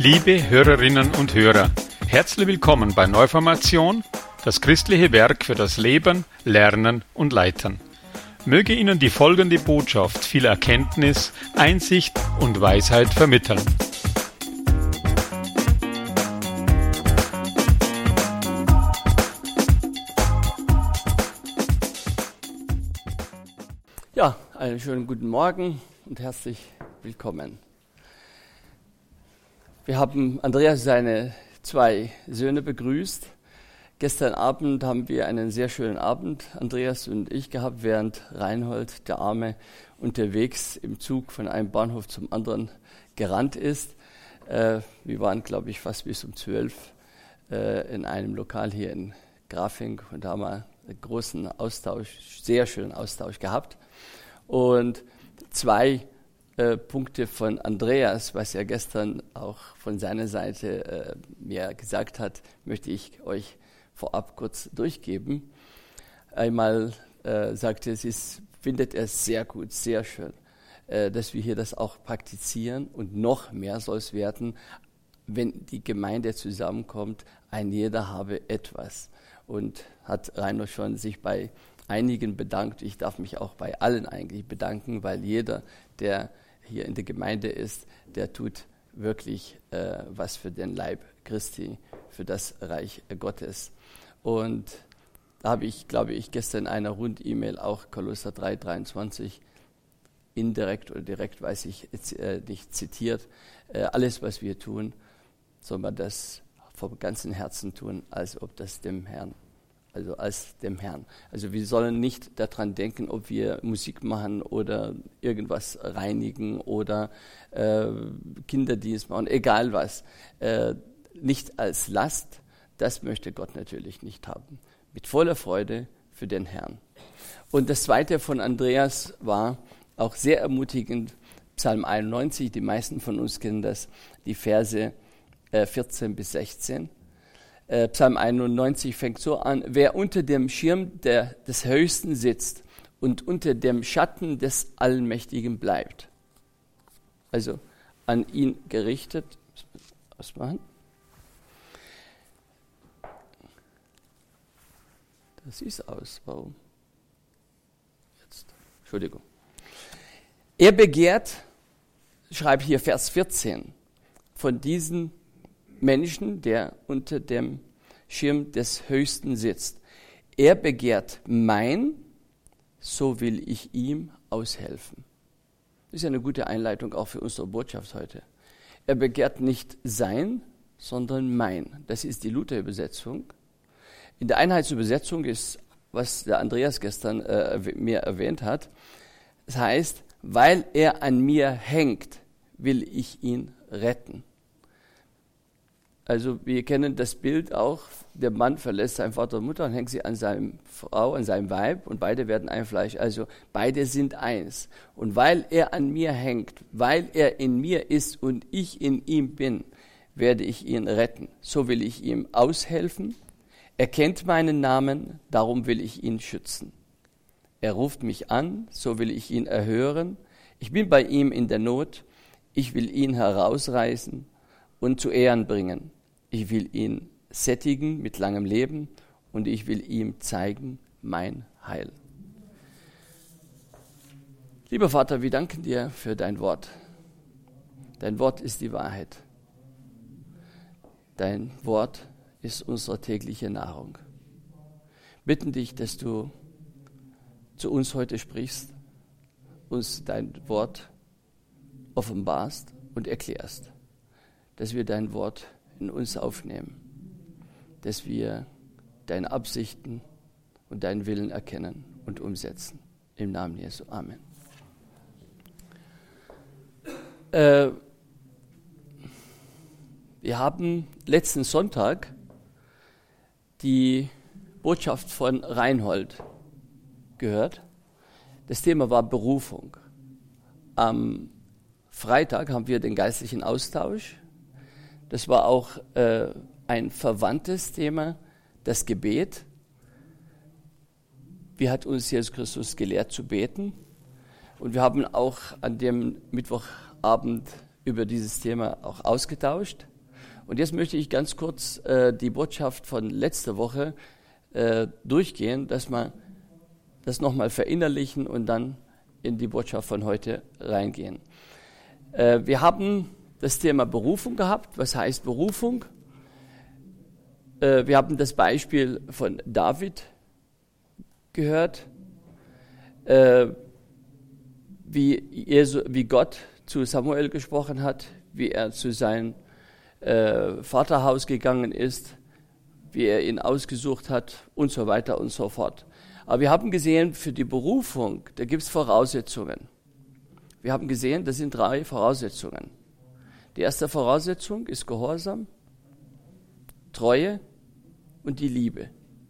Liebe Hörerinnen und Hörer, herzlich willkommen bei Neuformation, das christliche Werk für das Leben, Lernen und Leiten. Möge Ihnen die folgende Botschaft viel Erkenntnis, Einsicht und Weisheit vermitteln. Ja, einen schönen guten Morgen und herzlich willkommen. Wir haben Andreas seine 2 Söhne begrüßt. Gestern Abend haben wir einen sehr schönen Abend, Andreas und ich, gehabt, während Reinhold, der Arme, unterwegs im Zug von einem Bahnhof zum anderen gerannt ist. Wir waren, glaube ich, fast bis um 12 in einem Lokal hier in Grafing und da haben wir einen großen Austausch, sehr schönen Austausch gehabt. Und 2 Punkte von Andreas, was er gestern auch von seiner Seite mir gesagt hat, möchte ich euch vorab kurz durchgeben. Einmal sagte er, findet er sehr gut, sehr schön, dass wir hier das auch praktizieren und noch mehr soll es werden, wenn die Gemeinde zusammenkommt, ein jeder habe etwas. Und hat Rainer schon sich bei einigen bedankt. Ich darf mich auch bei allen eigentlich bedanken, weil jeder, der hier in der Gemeinde ist, der tut wirklich was für den Leib Christi, für das Reich Gottes. Und da habe ich, glaube ich, gestern in einer Rund-E-Mail auch Kolosser 3,23 indirekt oder direkt, weiß ich nicht, zitiert. Alles, was wir tun, soll man das vom ganzen Herzen tun, als ob das dem Herrn. Also wir sollen nicht daran denken, ob wir Musik machen oder irgendwas reinigen oder Kinderdienst machen, egal was. Nicht als Last, das möchte Gott natürlich nicht haben. Mit voller Freude für den Herrn. Und das Zweite von Andreas war auch sehr ermutigend, Psalm 91, die meisten von uns kennen das, die Verse 14 bis 16. Psalm 91 fängt so an: Wer unter dem Schirm des Höchsten sitzt und unter dem Schatten des Allmächtigen bleibt. Also an ihn gerichtet. Ausmachen. Das sieht aus. Warum? Jetzt. Entschuldigung. Er begehrt, schreibe hier Vers 14, von diesen Menschen, der unter dem Schirm des Höchsten sitzt. Er begehrt mein, so will ich ihm aushelfen. Das ist eine gute Einleitung auch für unsere Botschaft heute. Er begehrt nicht sein, sondern mein. Das ist die Luther-Übersetzung. In der Einheitsübersetzung ist, was der Andreas gestern mir erwähnt hat, das heißt, weil er an mir hängt, will ich ihn retten. Also wir kennen das Bild auch, der Mann verlässt seinen Vater und Mutter und hängt sie an seine Frau, an seinem Weib und beide werden ein Fleisch. Also beide sind eins. Und weil er an mir hängt, weil er in mir ist und ich in ihm bin, werde ich ihn retten. So will ich ihm aushelfen. Er kennt meinen Namen, darum will ich ihn schützen. Er ruft mich an, so will ich ihn erhören. Ich bin bei ihm in der Not. Ich will ihn herausreißen und zu Ehren bringen. Ich will ihn sättigen mit langem Leben und ich will ihm zeigen mein Heil. Lieber Vater, wir danken dir für dein Wort. Dein Wort ist die Wahrheit. Dein Wort ist unsere tägliche Nahrung. Bitten dich, dass du zu uns heute sprichst, uns dein Wort offenbarst und erklärst. Dass wir dein Wort in uns aufnehmen, dass wir deine Absichten und deinen Willen erkennen und umsetzen. Im Namen Jesu. Amen. Wir haben letzten Sonntag die Botschaft von Reinhold gehört. Das Thema war Berufung. Am Freitag haben wir den geistlichen Austausch. Das war auch ein verwandtes Thema, das Gebet. Wie hat uns Jesus Christus gelehrt zu beten? Und wir haben auch an dem Mittwochabend über dieses Thema auch ausgetauscht. Und jetzt möchte ich ganz kurz die Botschaft von letzter Woche durchgehen, dass wir das nochmal verinnerlichen und dann in die Botschaft von heute reingehen. Wir haben das Thema Berufung gehabt. Was heißt Berufung? Wir haben das Beispiel von David gehört, wie Gott zu Samuel gesprochen hat, wie er zu seinem Vaterhaus gegangen ist, wie er ihn ausgesucht hat und so weiter und so fort. Aber wir haben gesehen, für die Berufung, da gibt es Voraussetzungen. Wir haben gesehen, das sind 3 Voraussetzungen. Die erste Voraussetzung ist Gehorsam, Treue und die Liebe.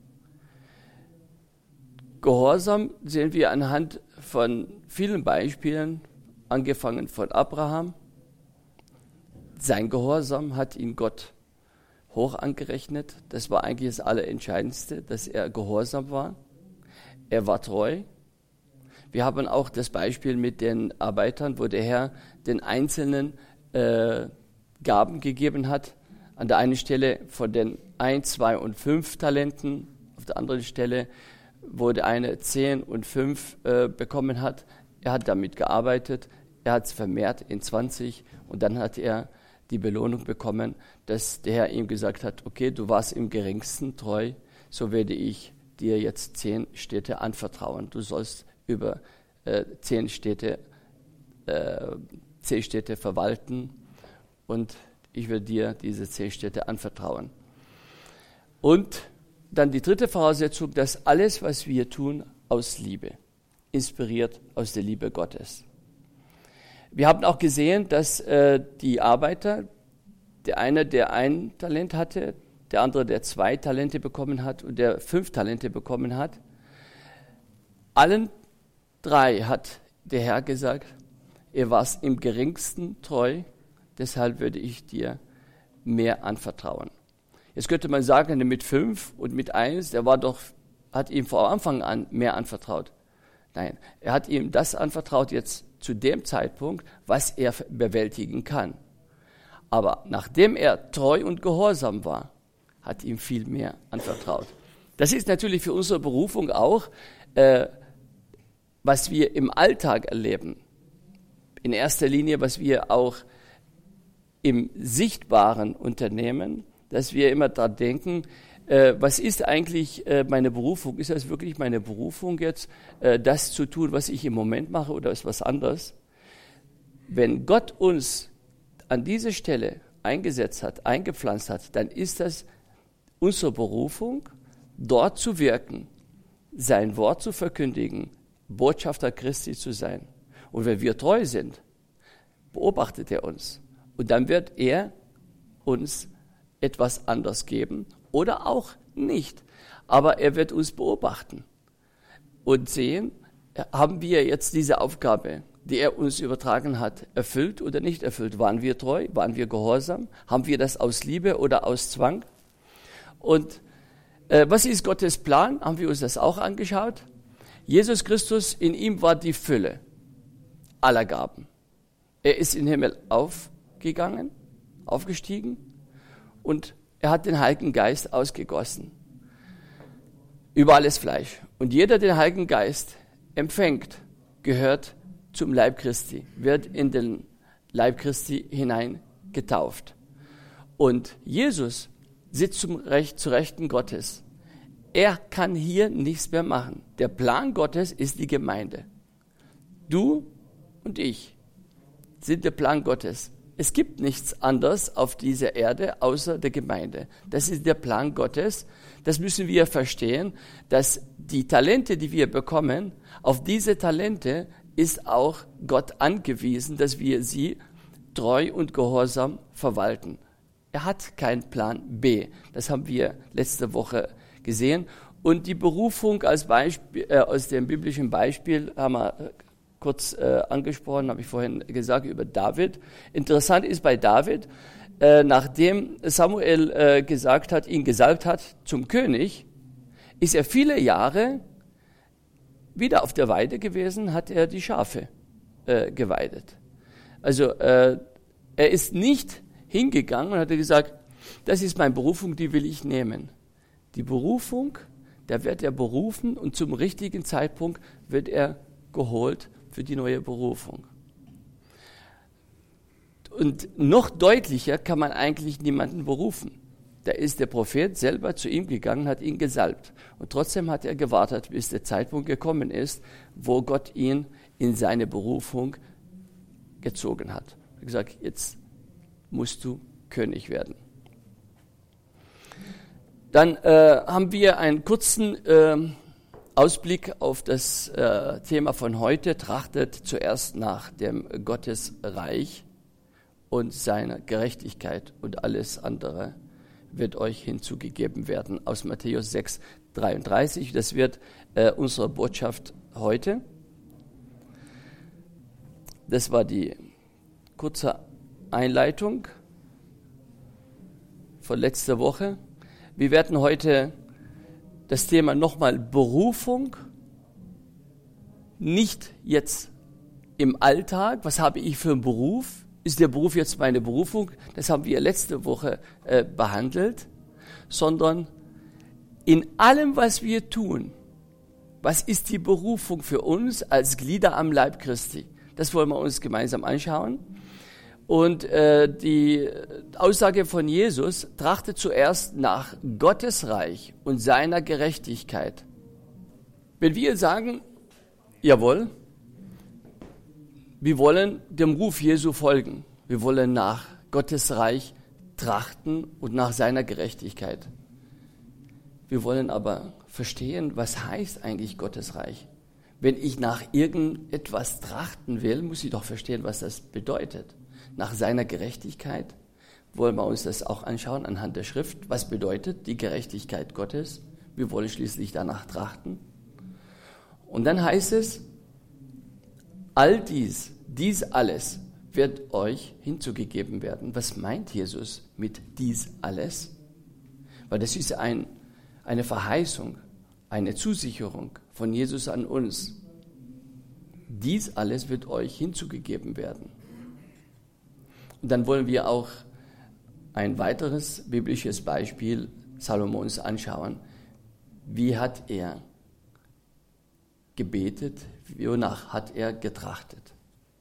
Gehorsam sehen wir anhand von vielen Beispielen, angefangen von Abraham. Sein Gehorsam hat ihn Gott hoch angerechnet. Das war eigentlich das Allerentscheidendste, dass er gehorsam war. Er war treu. Wir haben auch das Beispiel mit den Arbeitern, wo der Herr den Einzelnen Gaben gegeben hat. An der einen Stelle von den 1, 2 und 5 Talenten, auf der anderen Stelle, wo der eine 10 und 5 bekommen hat. Er hat damit gearbeitet, er hat es vermehrt in 20 und dann hat er die Belohnung bekommen, dass der Herr ihm gesagt hat, okay, du warst im geringsten treu, so werde ich dir jetzt 10 Städte anvertrauen. Du sollst über 10 Städte verwalten und ich will dir diese 10 Städte anvertrauen. Und dann die dritte Voraussetzung, dass alles, was wir tun, aus Liebe, inspiriert aus der Liebe Gottes. Wir haben auch gesehen, dass die Arbeiter, der eine, der 1 Talent hatte, der andere, der 2 Talente bekommen hat und der 5 Talente bekommen hat, allen 3 hat der Herr gesagt, ihr warst im geringsten treu, deshalb würde ich dir mehr anvertrauen. Jetzt könnte man sagen, mit 5 und mit 1, der hat ihm von Anfang an mehr anvertraut. Nein, er hat ihm das anvertraut jetzt zu dem Zeitpunkt, was er bewältigen kann. Aber nachdem er treu und gehorsam war, hat ihm viel mehr anvertraut. Das ist natürlich für unsere Berufung auch, was wir im Alltag erleben. In erster Linie, was wir auch im sichtbaren Unternehmen, dass wir immer daran denken, was ist eigentlich meine Berufung? Ist das wirklich meine Berufung jetzt, das zu tun, was ich im Moment mache, oder ist was anderes? Wenn Gott uns an diese Stelle eingesetzt hat, eingepflanzt hat, dann ist das unsere Berufung, dort zu wirken, sein Wort zu verkündigen, Botschafter Christi zu sein. Und wenn wir treu sind, beobachtet er uns. Und dann wird er uns etwas anders geben oder auch nicht. Aber er wird uns beobachten und sehen, haben wir jetzt diese Aufgabe, die er uns übertragen hat, erfüllt oder nicht erfüllt? Waren wir treu? Waren wir gehorsam? Haben wir das aus Liebe oder aus Zwang? Und was ist Gottes Plan? Haben wir uns das auch angeschaut? Jesus Christus, in ihm war die Fülle aller Gaben. Er ist in den Himmel aufgestiegen und er hat den Heiligen Geist ausgegossen über alles Fleisch. Und jeder, der den Heiligen Geist empfängt, gehört zum Leib Christi, wird in den Leib Christi hinein getauft. Und Jesus sitzt zu Rechten Gottes. Er kann hier nichts mehr machen. Der Plan Gottes ist die Gemeinde. Du und ich sind der Plan Gottes. Es gibt nichts anderes auf dieser Erde außer der Gemeinde. Das ist der Plan Gottes. Das müssen wir verstehen, dass die Talente, die wir bekommen, auf diese Talente ist auch Gott angewiesen, dass wir sie treu und gehorsam verwalten. Er hat keinen Plan B. Das haben wir letzte Woche gesehen. Und die Berufung als Beispiel, aus dem biblischen Beispiel haben wir kurz angesprochen, habe ich vorhin gesagt, über David. Interessant ist bei David, nachdem Samuel ihn gesalbt hat zum König, ist er viele Jahre wieder auf der Weide gewesen, hat er die Schafe geweidet. Also er ist nicht hingegangen und hat gesagt, das ist meine Berufung, die will ich nehmen. Die Berufung, da wird er berufen und zum richtigen Zeitpunkt wird er geholt für die neue Berufung. Und noch deutlicher kann man eigentlich niemanden berufen. Da ist der Prophet selber zu ihm gegangen, hat ihn gesalbt. Und trotzdem hat er gewartet, bis der Zeitpunkt gekommen ist, wo Gott ihn in seine Berufung gezogen hat. Er hat gesagt, jetzt musst du König werden. Dann haben wir einen kurzen Ausblick auf das Thema von heute. Trachtet zuerst nach dem Gottesreich und seiner Gerechtigkeit und alles andere wird euch hinzugegeben werden. Aus Matthäus 6, 33. Das wird unsere Botschaft heute. Das war die kurze Einleitung von letzter Woche. Wir werden heute das Thema nochmal Berufung, nicht jetzt im Alltag, was habe ich für einen Beruf? Ist der Beruf jetzt meine Berufung? Das haben wir letzte Woche behandelt, sondern in allem, was wir tun, was ist die Berufung für uns als Glieder am Leib Christi? Das wollen wir uns gemeinsam anschauen. Und die Aussage von Jesus, trachtet zuerst nach Gottes Reich und seiner Gerechtigkeit. Wenn wir sagen, jawohl, wir wollen dem Ruf Jesu folgen. Wir wollen nach Gottes Reich trachten und nach seiner Gerechtigkeit. Wir wollen aber verstehen, was heißt eigentlich Gottes Reich. Wenn ich nach irgendetwas trachten will, muss ich doch verstehen, was das bedeutet. Nach seiner Gerechtigkeit wollen wir uns das auch anschauen anhand der Schrift. Was bedeutet die Gerechtigkeit Gottes? Wir wollen schließlich danach trachten. Und dann heißt es, all dies alles wird euch hinzugegeben werden. Was meint Jesus mit dies alles? Weil das ist eine Verheißung, eine Zusicherung von Jesus an uns. Dies alles wird euch hinzugegeben werden. Und dann wollen wir auch ein weiteres biblisches Beispiel Salomons anschauen. Wie hat er gebetet? Wonach hat er getrachtet?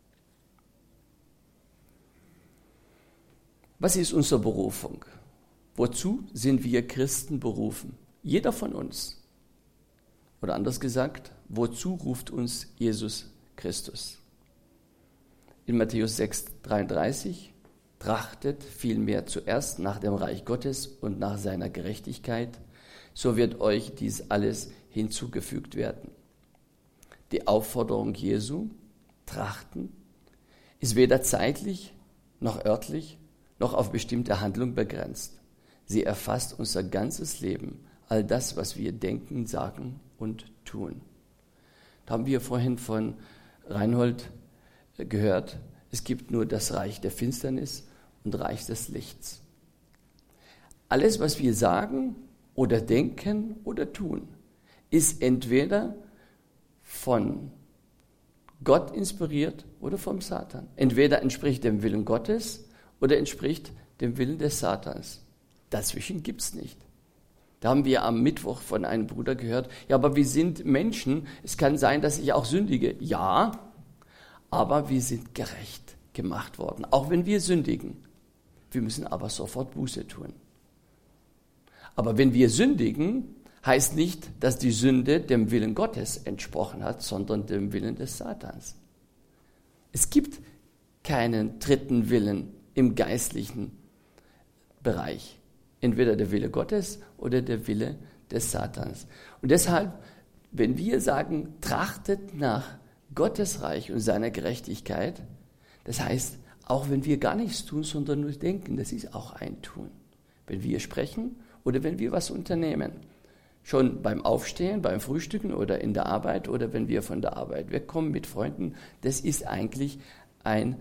Was ist unsere Berufung? Wozu sind wir Christen berufen? Jeder von uns. Oder anders gesagt, wozu ruft uns Jesus Christus? In Matthäus 6, 33, trachtet vielmehr zuerst nach dem Reich Gottes und nach seiner Gerechtigkeit, so wird euch dies alles hinzugefügt werden. Die Aufforderung Jesu, trachten, ist weder zeitlich noch örtlich noch auf bestimmte Handlung begrenzt. Sie erfasst unser ganzes Leben, all das, was wir denken, sagen und tun. Da haben wir vorhin von Reinhold gehört, es gibt nur das Reich der Finsternis und Reich des Lichts. Alles, was wir sagen oder denken oder tun, ist entweder von Gott inspiriert oder vom Satan. Entweder entspricht dem Willen Gottes oder entspricht dem Willen des Satans. Dazwischen gibt es nicht. Da haben wir am Mittwoch von einem Bruder gehört, ja, aber wir sind Menschen, es kann sein, dass ich auch sündige. Ja, aber wir sind gerecht gemacht worden, auch wenn wir sündigen. Wir müssen aber sofort Buße tun. Aber wenn wir sündigen, heißt nicht, dass die Sünde dem Willen Gottes entsprochen hat, sondern dem Willen des Satans. Es gibt keinen dritten Willen im geistlichen Bereich. Entweder der Wille Gottes oder der Wille des Satans. Und deshalb, wenn wir sagen, trachtet nach Gottes Reich und seiner Gerechtigkeit, das heißt, auch wenn wir gar nichts tun, sondern nur denken, das ist auch ein Tun. Wenn wir sprechen oder wenn wir was unternehmen. Schon beim Aufstehen, beim Frühstücken oder in der Arbeit oder wenn wir von der Arbeit wegkommen mit Freunden, das ist eigentlich ein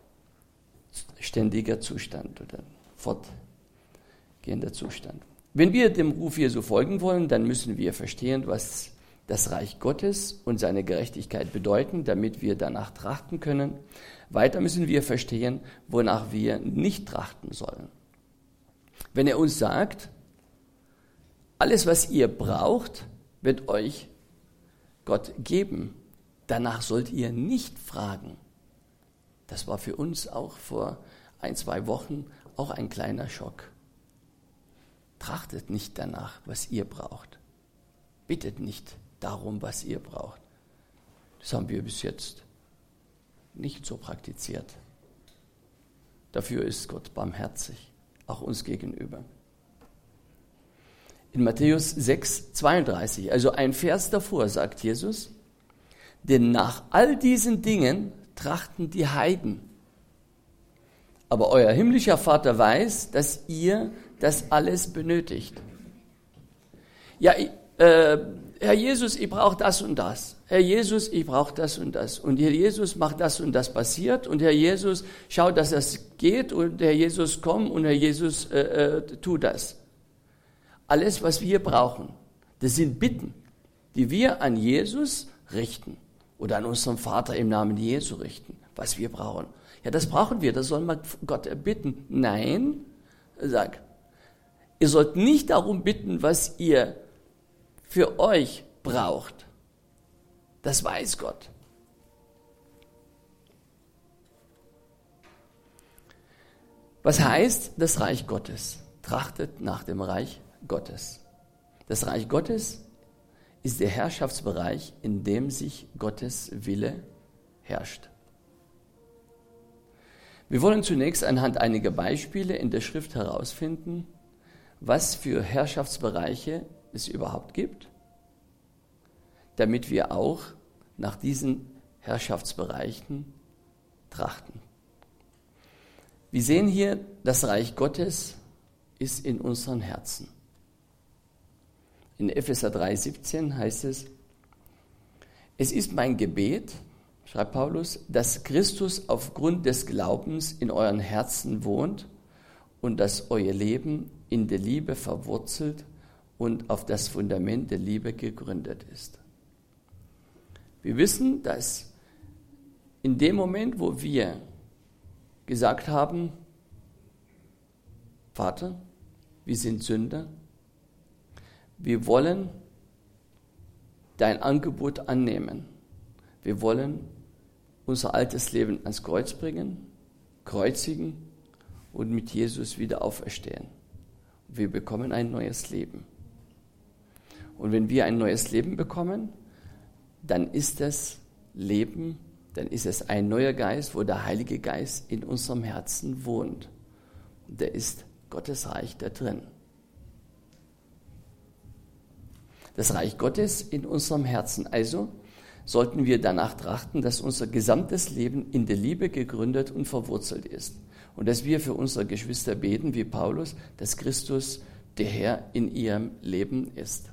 ständiger Zustand oder fortgehender Zustand. Wenn wir dem Ruf Jesu folgen wollen, dann müssen wir verstehen, was das Reich Gottes und seine Gerechtigkeit bedeuten, damit wir danach trachten können. Weiter müssen wir verstehen, wonach wir nicht trachten sollen. Wenn er uns sagt, alles, was ihr braucht, wird euch Gott geben. Danach sollt ihr nicht fragen. Das war für uns auch vor 1-2 Wochen auch ein kleiner Schock. Trachtet nicht danach, was ihr braucht. Bittet nicht darum, was ihr braucht. Das haben wir bis jetzt nicht so praktiziert. Dafür ist Gott barmherzig, auch uns gegenüber. In Matthäus 6,32, also ein Vers davor, sagt Jesus, denn nach all diesen Dingen trachten die Heiden. Aber euer himmlischer Vater weiß, dass ihr das alles benötigt. Ja, Herr Jesus, ich brauche das und das. Herr Jesus, ich brauche das und das. Und Herr Jesus, macht das und das passiert. Und Herr Jesus, schau, dass das geht. Und Herr Jesus, komm. Und Herr Jesus, tu das. Alles, was wir brauchen, das sind Bitten, die wir an Jesus richten. Oder an unseren Vater im Namen Jesu richten, was wir brauchen. Ja, das brauchen wir, das soll man Gott erbitten. Nein, sag, ihr sollt nicht darum bitten, was ihr für euch braucht. Das weiß Gott. Was heißt das Reich Gottes? Trachtet nach dem Reich Gottes. Das Reich Gottes ist der Herrschaftsbereich, in dem sich Gottes Wille herrscht. Wir wollen zunächst anhand einiger Beispiele in der Schrift herausfinden, was für Herrschaftsbereiche es überhaupt gibt, damit wir auch nach diesen Herrschaftsbereichen trachten. Wir sehen hier, das Reich Gottes ist in unseren Herzen. In Epheser 3,17 heißt es, es ist mein Gebet, schreibt Paulus, dass Christus aufgrund des Glaubens in euren Herzen wohnt und dass euer Leben in der Liebe verwurzelt und auf das Fundament der Liebe gegründet ist. Wir wissen, dass in dem Moment, wo wir gesagt haben, Vater, wir sind Sünder, wir wollen dein Angebot annehmen. Wir wollen unser altes Leben ans Kreuz bringen, kreuzigen und mit Jesus wieder auferstehen. Wir bekommen ein neues Leben. Und wenn wir ein neues Leben bekommen, dann ist das Leben, dann ist es ein neuer Geist, wo der Heilige Geist in unserem Herzen wohnt. Und da ist Gottes Reich da drin. Das Reich Gottes in unserem Herzen. Also sollten wir danach trachten, dass unser gesamtes Leben in der Liebe gegründet und verwurzelt ist. Und dass wir für unsere Geschwister beten, wie Paulus, dass Christus der Herr in ihrem Leben ist.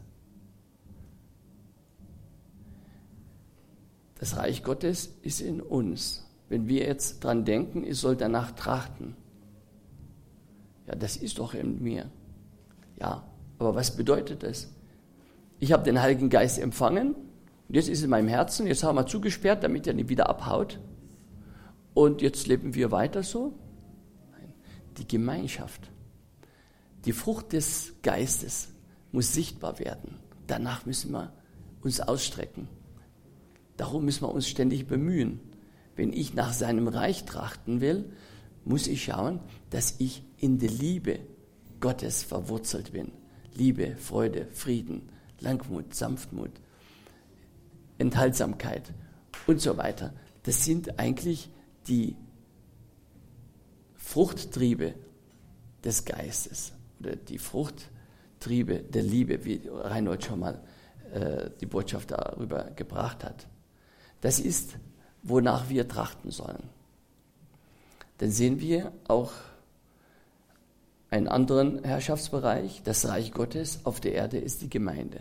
Das Reich Gottes ist in uns. Wenn wir jetzt dran denken, ich soll danach trachten. Ja, das ist doch in mir. Ja, aber was bedeutet das? Ich habe den Heiligen Geist empfangen und jetzt ist es in meinem Herzen, jetzt haben wir zugesperrt, damit er nicht wieder abhaut. Und jetzt leben wir weiter so? Nein, die Gemeinschaft, die Frucht des Geistes muss sichtbar werden. Danach müssen wir uns ausstrecken. Darum müssen wir uns ständig bemühen. Wenn ich nach seinem Reich trachten will, muss ich schauen, dass ich in der Liebe Gottes verwurzelt bin. Liebe, Freude, Frieden, Langmut, Sanftmut, Enthaltsamkeit und so weiter. Das sind eigentlich die Fruchttriebe des Geistes oder die Fruchttriebe der Liebe, wie Reinhold schon mal die Botschaft darüber gebracht hat. Das ist, wonach wir trachten sollen. Dann sehen wir auch einen anderen Herrschaftsbereich, das Reich Gottes auf der Erde ist die Gemeinde.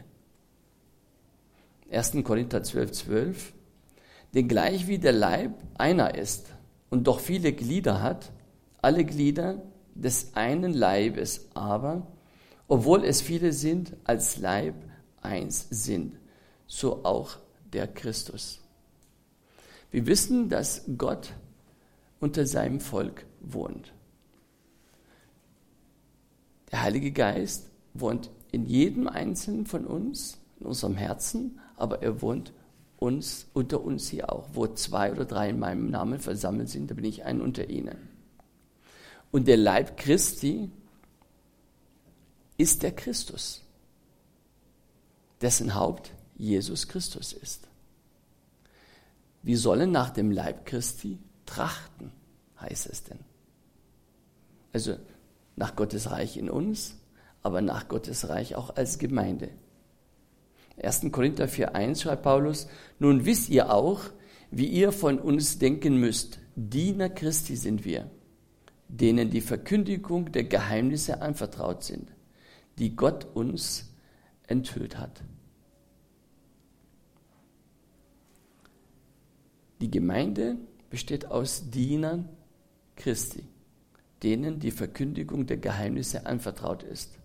1. Korinther 12,12. Denn gleich wie der Leib einer ist und doch viele Glieder hat, alle Glieder des einen Leibes, aber, obwohl es viele sind, als Leib eins sind, so auch der Christus. Wir wissen, dass Gott unter seinem Volk wohnt. Der Heilige Geist wohnt in jedem Einzelnen von uns, in unserem Herzen, aber er wohnt unter uns hier auch. Wo 2 oder 3 in meinem Namen versammelt sind, da bin ich ein unter ihnen. Und der Leib Christi ist der Christus, dessen Haupt Jesus Christus ist. Wir sollen nach dem Leib Christi trachten, heißt es denn. Also nach Gottes Reich in uns, aber nach Gottes Reich auch als Gemeinde. 1. Korinther 4,1 schreibt Paulus: Nun wisst ihr auch, wie ihr von uns denken müsst. Diener Christi sind wir, denen die Verkündigung der Geheimnisse anvertraut sind, die Gott uns enthüllt hat. Die Gemeinde besteht aus Dienern Christi, denen die Verkündigung der Geheimnisse anvertraut ist.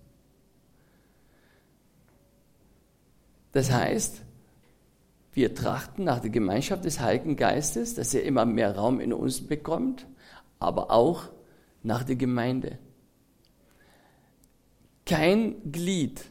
Das heißt, wir trachten nach der Gemeinschaft des Heiligen Geistes, dass er immer mehr Raum in uns bekommt, aber auch nach der Gemeinde. Kein Glied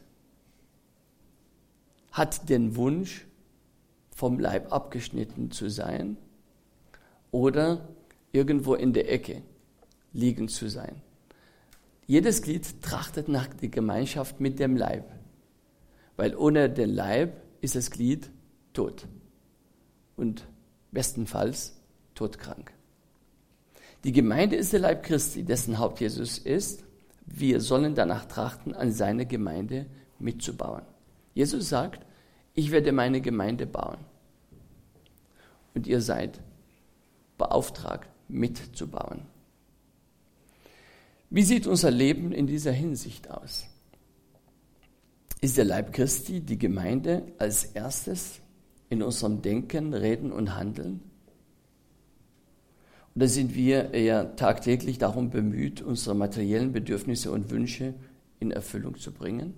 hat den Wunsch, vom Leib abgeschnitten zu sein oder irgendwo in der Ecke liegen zu sein. Jedes Glied trachtet nach der Gemeinschaft mit dem Leib, weil ohne den Leib ist das Glied tot und bestenfalls todkrank. Die Gemeinde ist der Leib Christi, dessen Haupt Jesus ist. Wir sollen danach trachten, an seine Gemeinde mitzubauen. Jesus sagt: Ich werde meine Gemeinde bauen. Und ihr seid beauftragt, mitzubauen. Wie sieht unser Leben in dieser Hinsicht aus? Ist der Leib Christi, die Gemeinde, als erstes in unserem Denken, Reden und Handeln? Oder sind wir eher tagtäglich darum bemüht, unsere materiellen Bedürfnisse und Wünsche in Erfüllung zu bringen?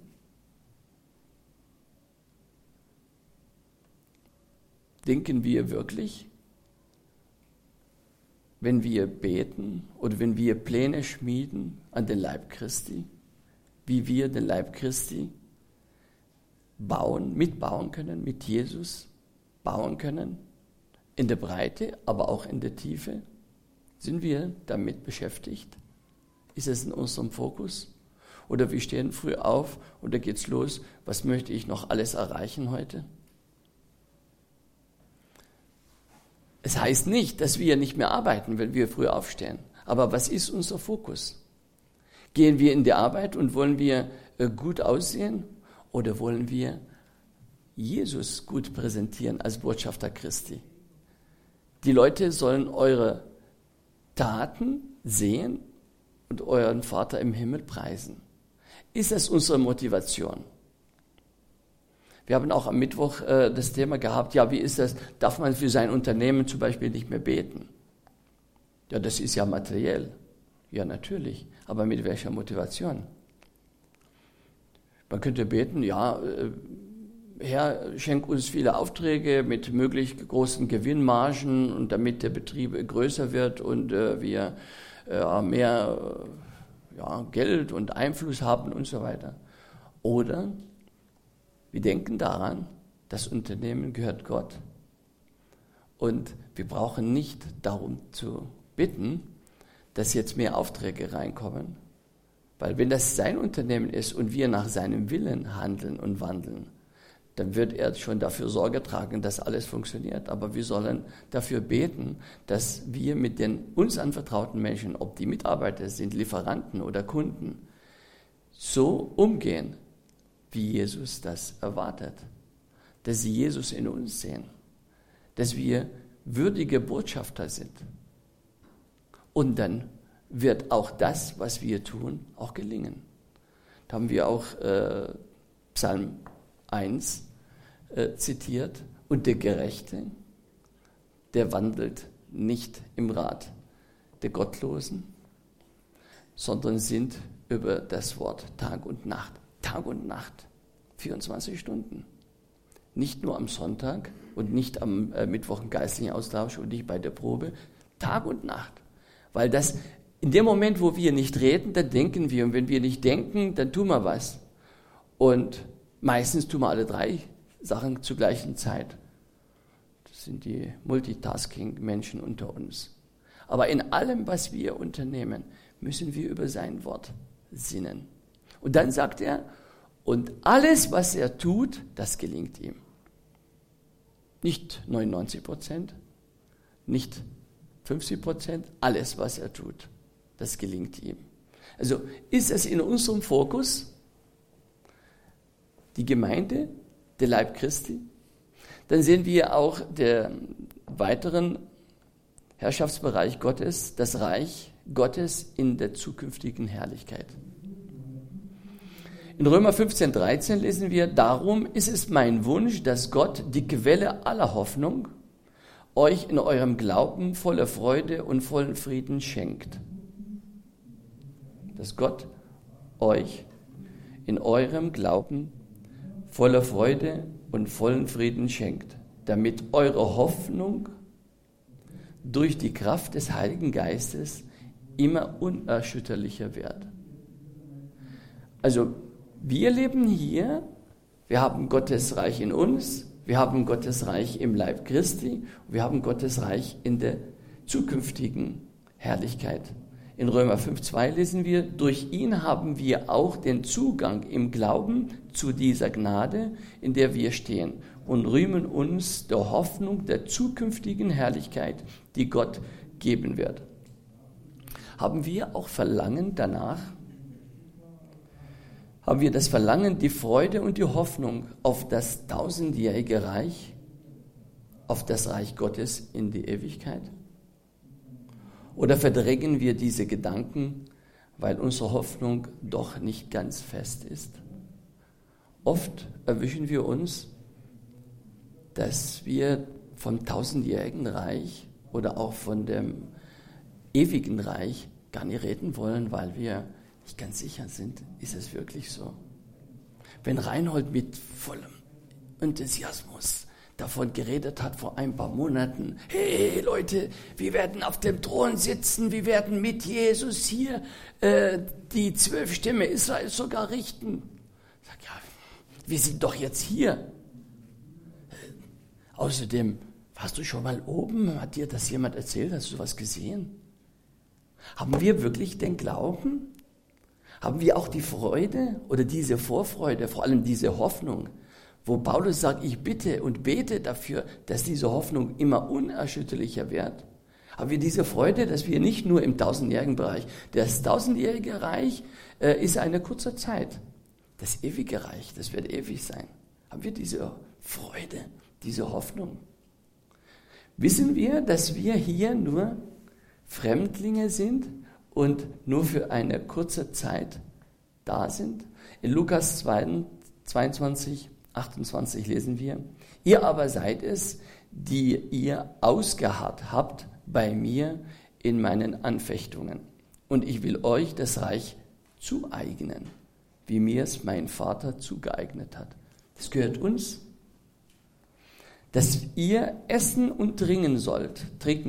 Denken wir wirklich, wenn wir beten oder wenn wir Pläne schmieden an den Leib Christi, wie wir den Leib Christi mitbauen können, mit Jesus bauen können, in der Breite, aber auch in der Tiefe? Sind wir damit beschäftigt? Ist es in unserem Fokus? Oder wir stehen früh auf und da geht's los, was möchte ich noch alles erreichen heute? Es heißt nicht, dass wir nicht mehr arbeiten, wenn wir früh aufstehen. Aber was ist unser Fokus? Gehen wir in die Arbeit und wollen wir gut aussehen oder wollen wir Jesus gut präsentieren als Botschafter Christi? Die Leute sollen eure Taten sehen und euren Vater im Himmel preisen. Ist das unsere Motivation? Wir haben auch am Mittwoch das Thema gehabt, ja, wie ist das, darf man für sein Unternehmen zum Beispiel nicht mehr beten? Ja, das ist ja materiell. Ja, natürlich. Aber mit welcher Motivation? Man könnte beten, ja, Herr, schenk uns viele Aufträge mit möglichst großen Gewinnmargen und damit der Betrieb größer wird und wir mehr Geld und Einfluss haben und so weiter. Oder wir denken daran, das Unternehmen gehört Gott und wir brauchen nicht darum zu bitten, dass jetzt mehr Aufträge reinkommen, weil wenn das sein Unternehmen ist und wir nach seinem Willen handeln und wandeln, dann wird er schon dafür Sorge tragen, dass alles funktioniert. Aber wir sollen dafür beten, dass wir mit den uns anvertrauten Menschen, ob die Mitarbeiter sind, Lieferanten oder Kunden, so umgehen, wie Jesus das erwartet. Dass sie Jesus in uns sehen. Dass wir würdige Botschafter sind. Und dann wird auch das, was wir tun, auch gelingen. Da haben wir auch Psalm 1 zitiert. Und der Gerechte, der wandelt nicht im Rat der Gottlosen, sondern sinnt über das Wort Tag und Nacht. Tag und Nacht, 24 Stunden. Nicht nur am Sonntag und nicht am Mittwoch im geistlichen Austausch und nicht bei der Probe. Tag und Nacht. Weil das In dem Moment, wo wir nicht reden, dann denken wir. Und wenn wir nicht denken, dann tun wir was. Und meistens tun wir alle drei Sachen zur gleichen Zeit. Das sind die Multitasking-Menschen unter uns. Aber in allem, was wir unternehmen, müssen wir über sein Wort sinnen. Und dann sagt er, und alles, was er tut, das gelingt ihm. Nicht 99%, nicht 50%, alles, was er tut, das gelingt ihm. Also ist es in unserem Fokus die Gemeinde, der Leib Christi, dann sehen wir auch den weiteren Herrschaftsbereich Gottes, das Reich Gottes in der zukünftigen Herrlichkeit. In Römer 15,13 lesen wir, darum ist es mein Wunsch, dass Gott, die Quelle aller Hoffnung, euch in eurem Glauben voller Freude und vollen Frieden schenkt. Dass Gott euch in eurem Glauben voller Freude und vollen Frieden schenkt, damit eure Hoffnung durch die Kraft des Heiligen Geistes immer unerschütterlicher wird. Also wir leben hier, wir haben Gottes Reich in uns, wir haben Gottes Reich im Leib Christi, wir haben Gottes Reich in der zukünftigen Herrlichkeit. In Römer 5,2 lesen wir, durch ihn haben wir auch den Zugang im Glauben zu dieser Gnade, in der wir stehen und rühmen uns der Hoffnung der zukünftigen Herrlichkeit, die Gott geben wird. Haben wir auch Verlangen danach? Haben wir das Verlangen, die Freude und die Hoffnung auf das tausendjährige Reich, auf das Reich Gottes in die Ewigkeit? Oder verdrängen wir diese Gedanken, weil unsere Hoffnung doch nicht ganz fest ist? Oft erwischen wir uns, dass wir vom tausendjährigen Reich oder auch von dem ewigen Reich gar nicht reden wollen, weil wir nicht ganz sicher sind, ist es wirklich so? Wenn Reinhold mit vollem Enthusiasmus davon geredet hat vor ein paar Monaten, hey Leute, wir werden auf dem Thron sitzen, wir werden mit Jesus hier die 12 Stämme Israels sogar richten. Ich sage, ja, wir sind doch jetzt hier. Außerdem, warst du schon mal oben? Hat dir das jemand erzählt? Hast du was gesehen? Haben wir wirklich den Glauben? Haben wir auch die Freude oder diese Vorfreude, vor allem diese Hoffnung, wo Paulus sagt, ich bitte und bete dafür, dass diese Hoffnung immer unerschütterlicher wird? Haben wir diese Freude, dass wir nicht nur im tausendjährigen Bereich, das tausendjährige Reich ist eine kurze Zeit. Das ewige Reich, das wird ewig sein. Haben wir diese Freude, diese Hoffnung? Wissen wir, dass wir hier nur Fremdlinge sind und nur für eine kurze Zeit da sind? In Lukas 22, 28 lesen wir, ihr aber seid es, die ihr ausgeharrt habt bei mir in meinen Anfechtungen. Und ich will euch das Reich zueignen, wie mir es mein Vater zugeeignet hat. Das gehört uns, dass ihr essen und trinken sollt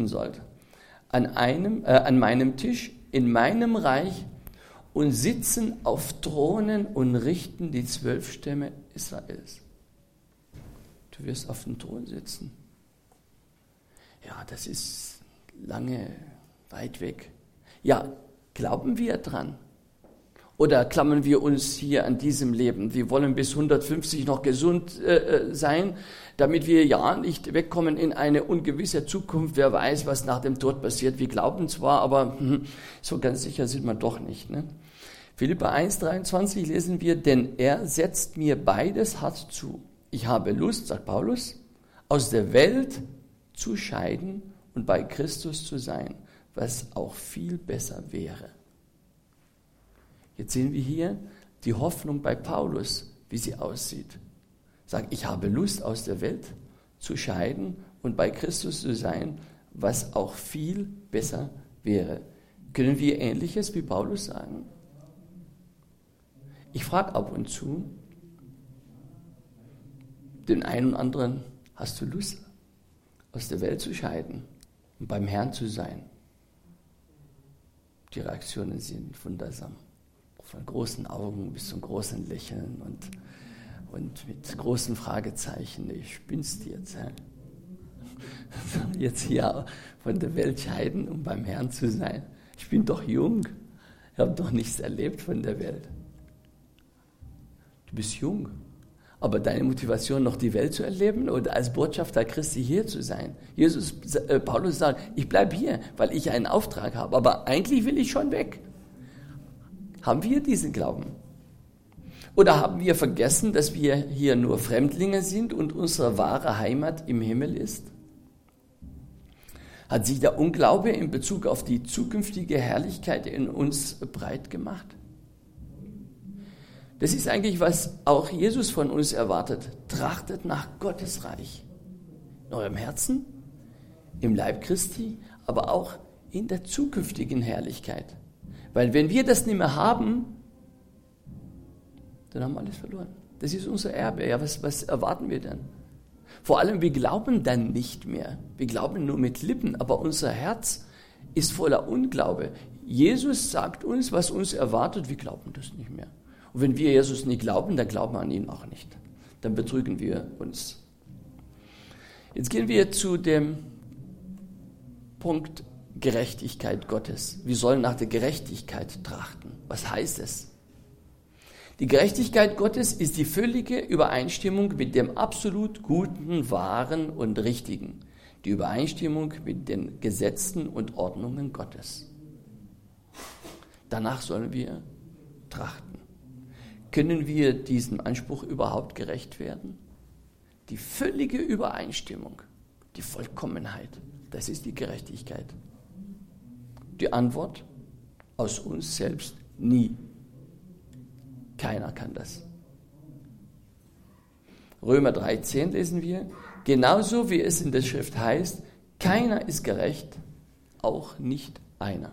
an meinem Tisch, in meinem Reich und sitzen auf Thronen und richten die 12 Stämme Israels. Du wirst auf dem Thron sitzen. Ja, das ist lange, weit weg. Ja, glauben wir dran? Oder klammern wir uns hier an diesem Leben? Wir wollen bis 150 noch gesund sein, damit wir ja nicht wegkommen in eine ungewisse Zukunft. Wer weiß, was nach dem Tod passiert. Wir glauben zwar, aber so ganz sicher sind wir doch nicht. Ne? Philipper 1,23 lesen wir, denn er setzt mir beides hart zu. Ich habe Lust, sagt Paulus, aus der Welt zu scheiden und bei Christus zu sein, was auch viel besser wäre. Jetzt sehen wir hier die Hoffnung bei Paulus, wie sie aussieht. Sagt, ich habe Lust, aus der Welt zu scheiden und bei Christus zu sein, was auch viel besser wäre. Können wir Ähnliches wie Paulus sagen? Ich frage ab und zu den einen und anderen, hast du Lust, aus der Welt zu scheiden und beim Herrn zu sein? Die Reaktionen sind wundersam. Von großen Augen bis zum großen Lächeln und mit großen Fragezeichen. Ich spinnst jetzt. Jetzt hier von der Welt scheiden, um beim Herrn zu sein. Ich bin doch jung. Ich habe doch nichts erlebt von der Welt. Du bist jung. Aber deine Motivation, noch die Welt zu erleben oder als Botschafter Christi hier zu sein. Paulus sagt, ich bleibe hier, weil ich einen Auftrag habe. Aber eigentlich will ich schon weg. Haben wir diesen Glauben? Oder haben wir vergessen, dass wir hier nur Fremdlinge sind und unsere wahre Heimat im Himmel ist? Hat sich der Unglaube in Bezug auf die zukünftige Herrlichkeit in uns breit gemacht? Das ist eigentlich, was auch Jesus von uns erwartet. Trachtet nach Gottes Reich. In eurem Herzen, im Leib Christi, aber auch in der zukünftigen Herrlichkeit. Weil wenn wir das nicht mehr haben, dann haben wir alles verloren. Das ist unser Erbe. Ja, was erwarten wir denn? Vor allem, wir glauben dann nicht mehr. Wir glauben nur mit Lippen, aber unser Herz ist voller Unglaube. Jesus sagt uns, was uns erwartet, wir glauben das nicht mehr. Und wenn wir Jesus nicht glauben, dann glauben wir an ihn auch nicht. Dann betrügen wir uns. Jetzt gehen wir zu dem Punkt Gerechtigkeit Gottes. Wir sollen nach der Gerechtigkeit trachten. Was heißt es? Die Gerechtigkeit Gottes ist die völlige Übereinstimmung mit dem absolut Guten, Wahren und Richtigen. Die Übereinstimmung mit den Gesetzen und Ordnungen Gottes. Danach sollen wir trachten. Können wir diesem Anspruch überhaupt gerecht werden? Die völlige Übereinstimmung, die Vollkommenheit, das ist die Gerechtigkeit. Die Antwort: aus uns selbst nie. Keiner kann das. Römer 3,10 lesen wir, genauso wie es in der Schrift heißt, keiner ist gerecht, auch nicht einer.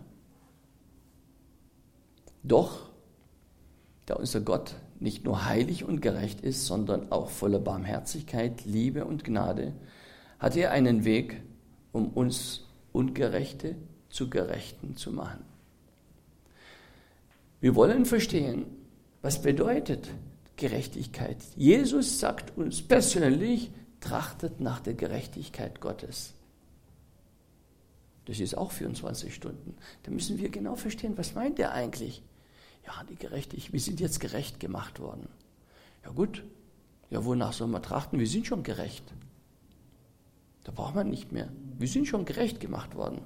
Doch, da unser Gott nicht nur heilig und gerecht ist, sondern auch voller Barmherzigkeit, Liebe und Gnade, hat er einen Weg, um uns Ungerechte zu Gerechten zu machen. Wir wollen verstehen, was bedeutet Gerechtigkeit. Jesus sagt uns persönlich, trachtet nach der Gerechtigkeit Gottes. Das ist auch 24 Stunden. Da müssen wir genau verstehen, was meint er eigentlich? Ja, wir sind jetzt gerecht gemacht worden. Ja gut, ja wonach soll man trachten? Wir sind schon gerecht. Da braucht man nicht mehr. Wir sind schon gerecht gemacht worden.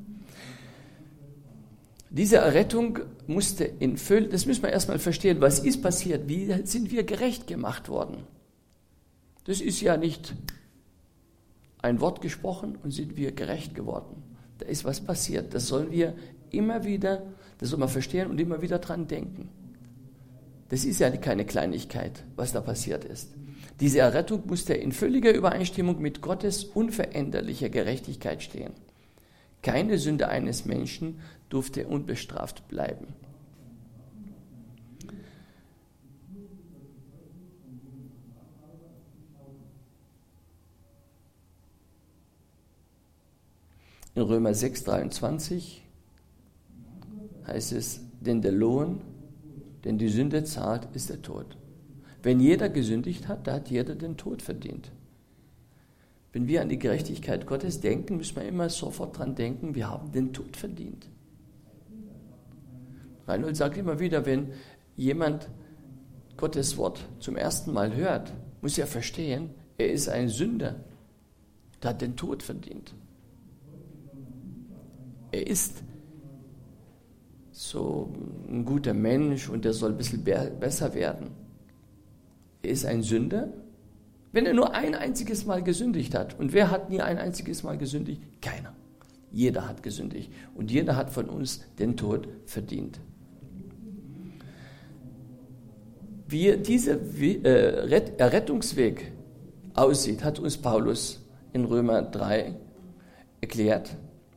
Diese Errettung das müssen wir erstmal verstehen, was ist passiert, wie sind wir gerecht gemacht worden. Das ist ja nicht ein Wort gesprochen und sind wir gerecht geworden. Da ist was passiert, das sollen wir das soll man verstehen und immer wieder dran denken. Das ist ja keine Kleinigkeit, was da passiert ist. Diese Errettung musste in völliger Übereinstimmung mit Gottes unveränderlicher Gerechtigkeit stehen. Keine Sünde eines Menschen durfte unbestraft bleiben. In Römer 6,23 heißt es, denn der Lohn, den die Sünde zahlt, ist der Tod. Wenn jeder gesündigt hat, da hat jeder den Tod verdient. Wenn wir an die Gerechtigkeit Gottes denken, müssen wir immer sofort dran denken, wir haben den Tod verdient. Reinhold sagt immer wieder, wenn jemand Gottes Wort zum ersten Mal hört, muss er verstehen, er ist ein Sünder, der hat den Tod verdient. Er ist so ein guter Mensch und er soll ein bisschen besser werden. Er ist ein Sünder, wenn er nur ein einziges Mal gesündigt hat. Und wer hat nie ein einziges Mal gesündigt? Keiner. Jeder hat gesündigt und jeder hat von uns den Tod verdient. Wie dieser Errettungsweg aussieht, hat uns Paulus in Römer 3 erklärt.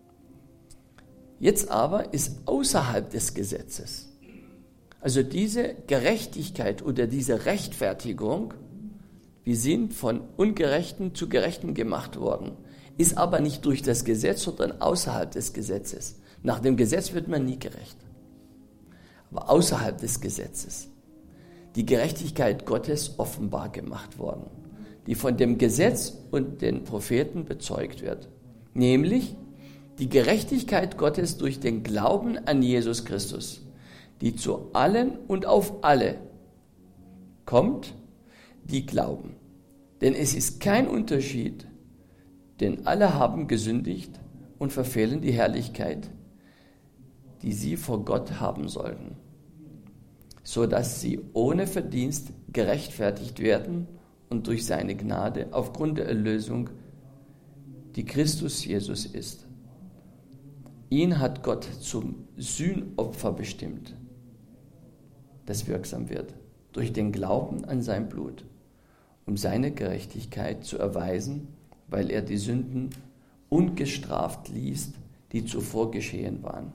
Jetzt aber ist außerhalb des Gesetzes, also diese Gerechtigkeit oder diese Rechtfertigung, wir sind von Ungerechten zu Gerechten gemacht worden, ist aber nicht durch das Gesetz, sondern außerhalb des Gesetzes. Nach dem Gesetz wird man nie gerecht. Aber außerhalb des Gesetzes, die Gerechtigkeit Gottes offenbar gemacht worden, die von dem Gesetz und den Propheten bezeugt wird. Nämlich die Gerechtigkeit Gottes durch den Glauben an Jesus Christus, die zu allen und auf alle kommt, die glauben. Denn es ist kein Unterschied, denn alle haben gesündigt und verfehlen die Herrlichkeit, die sie vor Gott haben sollten, so dass sie ohne Verdienst gerechtfertigt werden und durch seine Gnade aufgrund der Erlösung, die Christus Jesus ist. Ihn hat Gott zum Sühnopfer bestimmt, das wirksam wird, durch den Glauben an sein Blut, um seine Gerechtigkeit zu erweisen, weil er die Sünden ungestraft ließ, die zuvor geschehen waren.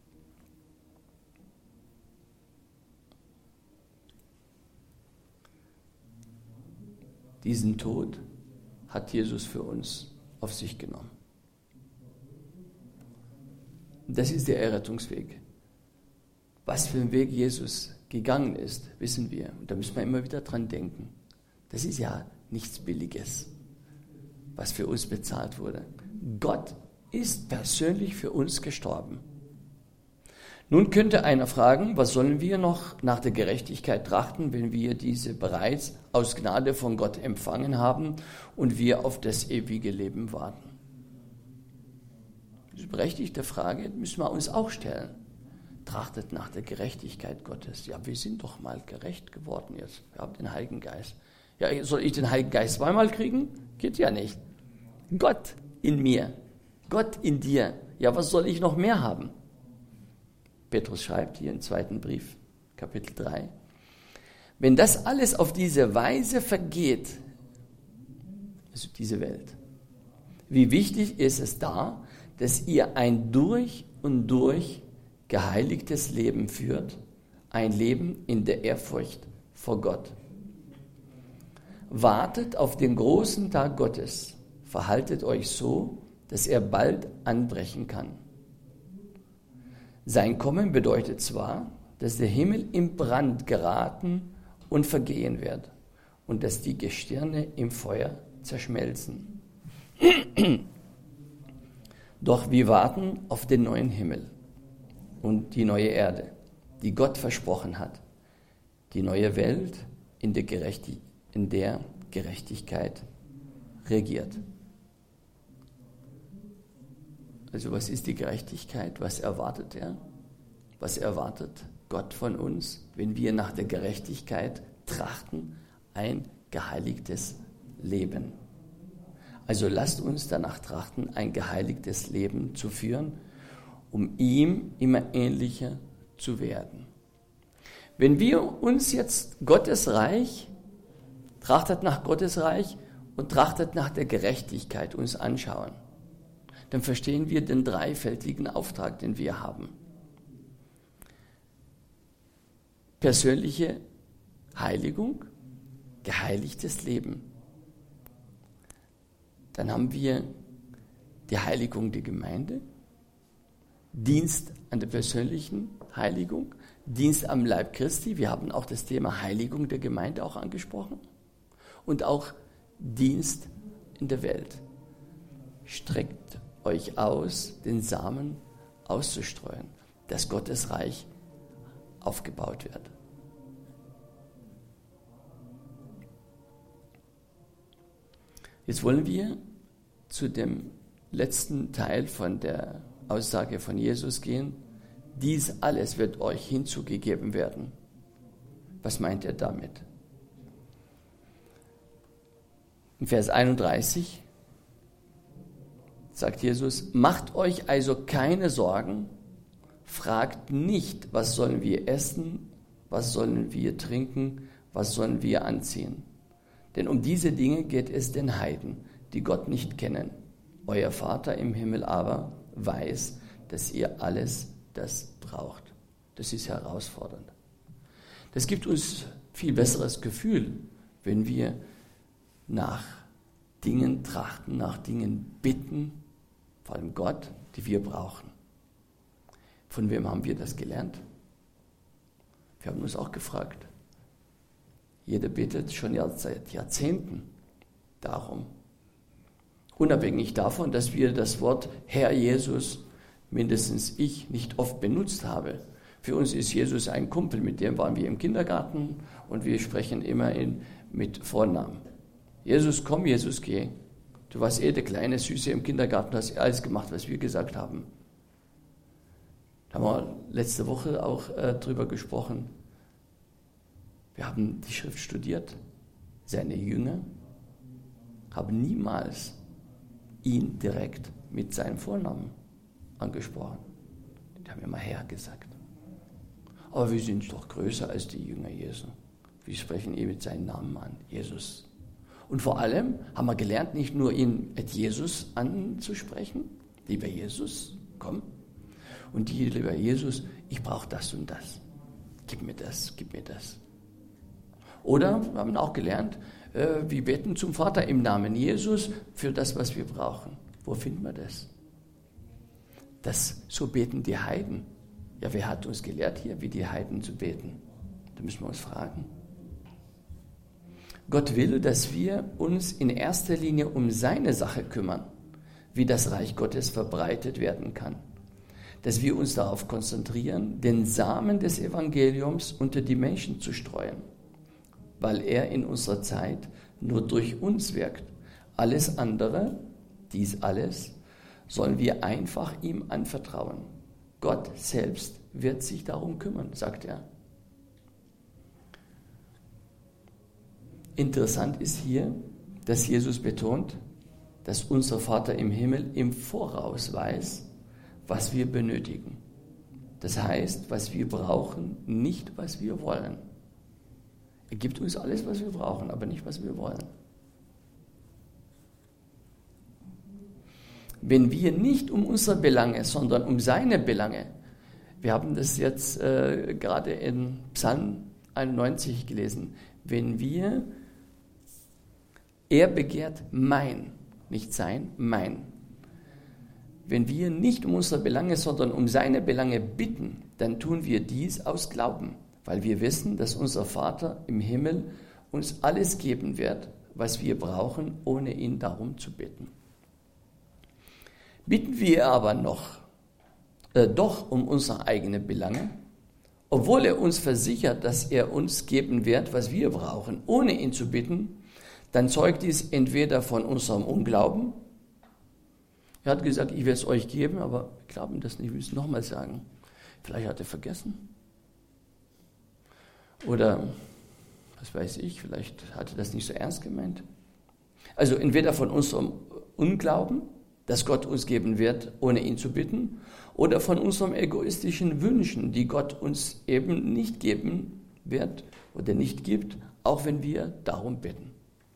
Diesen Tod hat Jesus für uns auf sich genommen. Das ist der Errettungsweg. Was für ein Weg Jesus gegangen ist, wissen wir. Und da müssen wir immer wieder dran denken. Das ist ja nichts Billiges, was für uns bezahlt wurde. Gott ist persönlich für uns gestorben. Nun könnte einer fragen, was sollen wir noch nach der Gerechtigkeit trachten, wenn wir diese bereits aus Gnade von Gott empfangen haben und wir auf das ewige Leben warten? Das ist eine berechtigte Frage, müssen wir uns auch stellen. Trachtet nach der Gerechtigkeit Gottes. Ja, wir sind doch mal gerecht geworden jetzt. Wir haben den Heiligen Geist. Ja, soll ich den Heiligen Geist zweimal kriegen? Geht ja nicht. Gott in mir, Gott in dir. Ja, was soll ich noch mehr haben? Petrus schreibt hier im 2. Brief, Kapitel 3, wenn das alles auf diese Weise vergeht, also diese Welt, wie wichtig ist es da, dass ihr ein durch und durch geheiligtes Leben führt, ein Leben in der Ehrfurcht vor Gott. Wartet auf den großen Tag Gottes, verhaltet euch so, dass er bald anbrechen kann. Sein Kommen bedeutet zwar, dass der Himmel in Brand geraten und vergehen wird und dass die Gestirne im Feuer zerschmelzen. Doch wir warten auf den neuen Himmel und die neue Erde, die Gott versprochen hat, die neue Welt, in der Gerechtigkeit regiert. Also was ist die Gerechtigkeit? Was erwartet er? Was erwartet Gott von uns, wenn wir nach der Gerechtigkeit trachten? Ein geheiligtes Leben. Also lasst uns danach trachten, ein geheiligtes Leben zu führen, um ihm immer ähnlicher zu werden. Wenn wir uns jetzt Gottes Reich, trachtet nach Gottes Reich und trachtet nach der Gerechtigkeit uns anschauen, dann verstehen wir den dreifältigen Auftrag, den wir haben. Persönliche Heiligung, geheiligtes Leben. Dann haben wir die Heiligung der Gemeinde, Dienst an der persönlichen Heiligung, Dienst am Leib Christi. Wir haben auch das Thema Heiligung der Gemeinde auch angesprochen. Und auch Dienst in der Welt. Streckt euch aus, den Samen auszustreuen, dass Gottes Reich aufgebaut wird. Jetzt wollen wir zu dem letzten Teil von der Aussage von Jesus gehen. Dies alles wird euch hinzugegeben werden. Was meint er damit? In Vers 31 sagt Jesus, macht euch also keine Sorgen, fragt nicht, was sollen wir essen, was sollen wir trinken, was sollen wir anziehen. Denn um diese Dinge geht es den Heiden, die Gott nicht kennen. Euer Vater im Himmel aber weiß, dass ihr alles das braucht. Das ist herausfordernd. Das gibt uns viel besseres Gefühl, wenn wir nach Dingen trachten, nach Dingen bitten, vor allem Gott, die wir brauchen. Von wem haben wir das gelernt? Wir haben uns auch gefragt. Jeder betet schon seit Jahrzehnten darum. Unabhängig davon, dass wir das Wort Herr Jesus, mindestens ich, nicht oft benutzt habe. Für uns ist Jesus ein Kumpel, mit dem waren wir im Kindergarten und wir sprechen immer mit Vornamen. Jesus, komm, Jesus, geh. Du warst der kleine Süße im Kindergarten, hast alles gemacht, was wir gesagt haben. Da haben wir letzte Woche auch drüber gesprochen. Wir haben die Schrift studiert. Seine Jünger haben niemals ihn direkt mit seinem Vornamen angesprochen. Die haben immer Herr gesagt. Aber wir sind doch größer als die Jünger Jesu. Wir sprechen ihn mit seinem Namen an, Jesus. Und vor allem haben wir gelernt, nicht nur ihn mit Jesus anzusprechen, lieber Jesus, komm. Und die, lieber Jesus, ich brauche das und das. Gib mir das, gib mir das. Oder wir haben auch gelernt, wir beten zum Vater im Namen Jesus für das, was wir brauchen. Wo finden wir das? So beten die Heiden. Ja, wer hat uns gelehrt hier, wie die Heiden zu beten? Da müssen wir uns fragen. Gott will, dass wir uns in erster Linie um seine Sache kümmern, wie das Reich Gottes verbreitet werden kann. Dass wir uns darauf konzentrieren, den Samen des Evangeliums unter die Menschen zu streuen, weil er in unserer Zeit nur durch uns wirkt. Alles andere, dies alles, sollen wir einfach ihm anvertrauen. Gott selbst wird sich darum kümmern, sagt er. Interessant ist hier, dass Jesus betont, dass unser Vater im Himmel im Voraus weiß, was wir benötigen. Das heißt, was wir brauchen, nicht was wir wollen. Er gibt uns alles, was wir brauchen, aber nicht, was wir wollen. Wenn wir nicht um unsere Belange, sondern um seine Belange, wir haben das jetzt gerade in Psalm 91 gelesen, er begehrt mein, nicht sein, mein. Wenn wir nicht um unsere Belange, sondern um seine Belange bitten, dann tun wir dies aus Glauben, weil wir wissen, dass unser Vater im Himmel uns alles geben wird, was wir brauchen, ohne ihn darum zu bitten. Bitten wir aber doch um unsere eigenen Belange, obwohl er uns versichert, dass er uns geben wird, was wir brauchen, ohne ihn zu bitten, dann zeugt dies entweder von unserem Unglauben. Er hat gesagt, ich werde es euch geben, aber wir glauben das nicht, ich will es nochmal sagen. Vielleicht hat er vergessen. Oder, was weiß ich, vielleicht hat er das nicht so ernst gemeint. Also entweder von unserem Unglauben, dass Gott uns geben wird, ohne ihn zu bitten, oder von unserem egoistischen Wünschen, die Gott uns eben nicht geben wird oder nicht gibt, auch wenn wir darum bitten.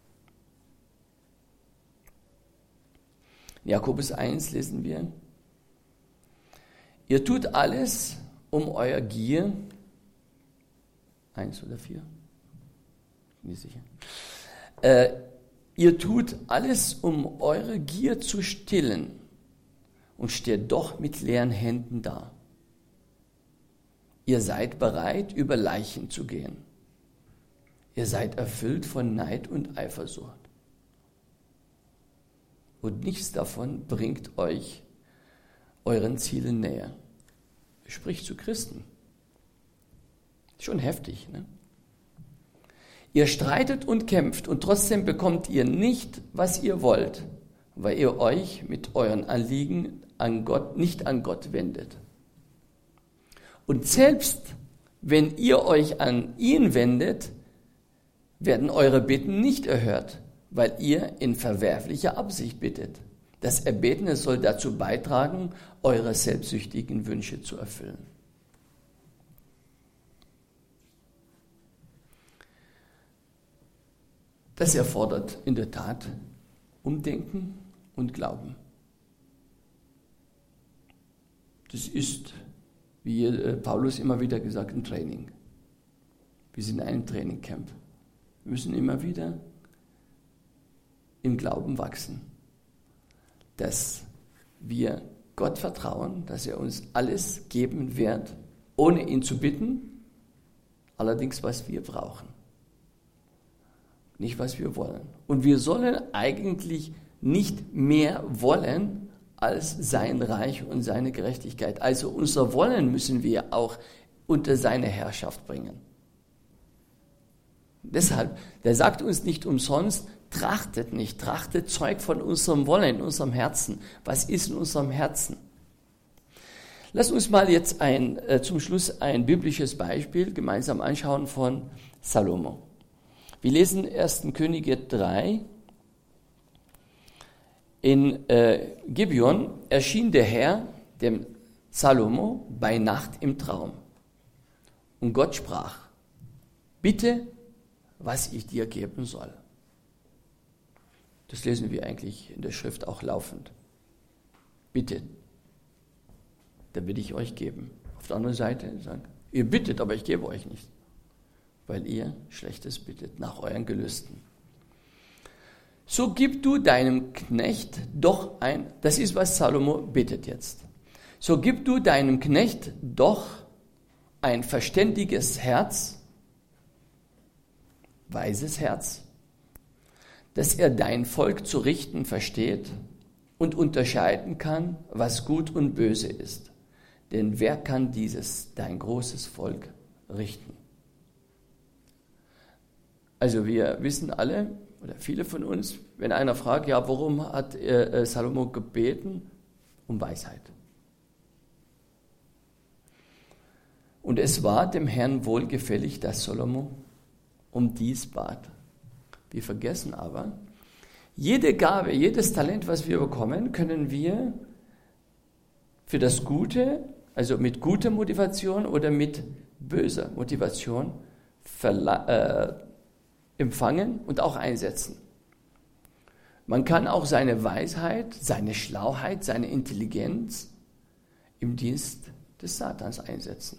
In Jakobus 1 lesen wir, ihr tut alles um euer Gier, 1 oder 4, bin nicht sicher, ihr tut alles um eure Gier zu stillen und steht doch mit leeren Händen da. Ihr seid bereit, über Leichen zu gehen. Ihr seid erfüllt von Neid und Eifersucht. Und nichts davon bringt euch euren Zielen näher. Spricht zu Christen. Schon heftig, ne? Ihr streitet und kämpft und trotzdem bekommt ihr nicht, was ihr wollt, weil ihr euch mit euren Anliegen nicht an Gott wendet. Und selbst wenn ihr euch an ihn wendet, werden eure Bitten nicht erhört, weil ihr in verwerflicher Absicht bittet. Das Erbetene soll dazu beitragen, eure selbstsüchtigen Wünsche zu erfüllen. Das erfordert in der Tat Umdenken und Glauben. Das ist, wie Paulus immer wieder gesagt, ein Training. Wir sind in einem Trainingcamp. Wir müssen immer wieder im Glauben wachsen, dass wir Gott vertrauen, dass er uns alles geben wird, ohne ihn zu bitten, allerdings was wir brauchen, nicht was wir wollen. Und wir sollen eigentlich nicht mehr wollen als sein Reich und seine Gerechtigkeit. Also unser Wollen müssen wir auch unter seine Herrschaft bringen. Deshalb, der sagt uns nicht umsonst, trachtet nicht, trachtet Zeug von unserem Wollen, in unserem Herzen. Was ist in unserem Herzen? Lass uns mal jetzt zum Schluss ein biblisches Beispiel gemeinsam anschauen von Salomo. Wir lesen 1. Könige 3. In Gibeon erschien der Herr dem Salomo bei Nacht im Traum. Und Gott sprach, bitte, was ich dir geben soll. Das lesen wir eigentlich in der Schrift auch laufend. Bitte, da will ich euch geben. Auf der anderen Seite sagt, ihr bittet, aber ich gebe euch nicht, weil ihr Schlechtes bittet nach euren Gelüsten. So gib du deinem Knecht doch das ist, was Salomo bittet jetzt. So gib du deinem Knecht doch ein verständiges Herz, weises Herz, dass er dein Volk zu richten versteht und unterscheiden kann, was gut und böse ist. Denn wer kann dein großes Volk richten? Also wir wissen alle, oder viele von uns, wenn einer fragt, ja, warum hat Salomo gebeten? Um Weisheit. Und es war dem Herrn wohlgefällig, dass Salomo um dies bat. Wir vergessen aber, jede Gabe, jedes Talent, was wir bekommen, können wir für das Gute, also mit guter Motivation oder mit böser Motivation empfangen und auch einsetzen. Man kann auch seine Weisheit, seine Schlauheit, seine Intelligenz im Dienst des Satans einsetzen.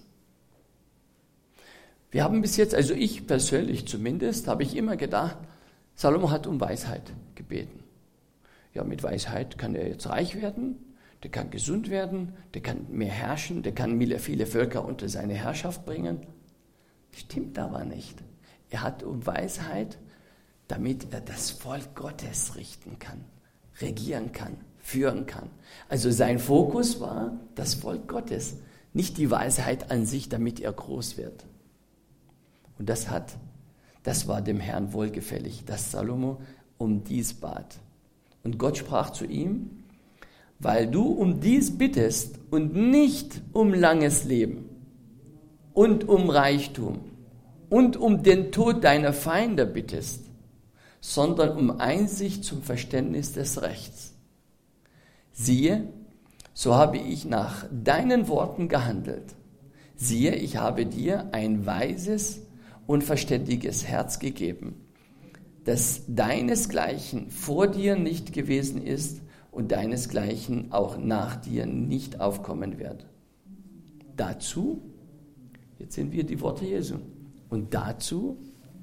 Wir haben bis jetzt, also ich persönlich zumindest, habe ich immer gedacht, Salomo hat um Weisheit gebeten. Ja, mit Weisheit kann er jetzt reich werden, der kann gesund werden, der kann mehr herrschen, der kann viele Völker unter seine Herrschaft bringen. Stimmt aber nicht. Er hat um Weisheit, damit er das Volk Gottes richten kann, regieren kann, führen kann. Also sein Fokus war das Volk Gottes, nicht die Weisheit an sich, damit er groß wird. Und das war dem Herrn wohlgefällig, dass Salomo um dies bat. Und Gott sprach zu ihm, weil du um dies bittest und nicht um langes Leben und um Reichtum und um den Tod deiner Feinde bittest, sondern um Einsicht zum Verständnis des Rechts. Siehe, so habe ich nach deinen Worten gehandelt. Siehe, ich habe dir ein weises und verständiges Herz gegeben, das deinesgleichen vor dir nicht gewesen ist und deinesgleichen auch nach dir nicht aufkommen wird. Dazu, jetzt sind wir die Worte Jesu, und dazu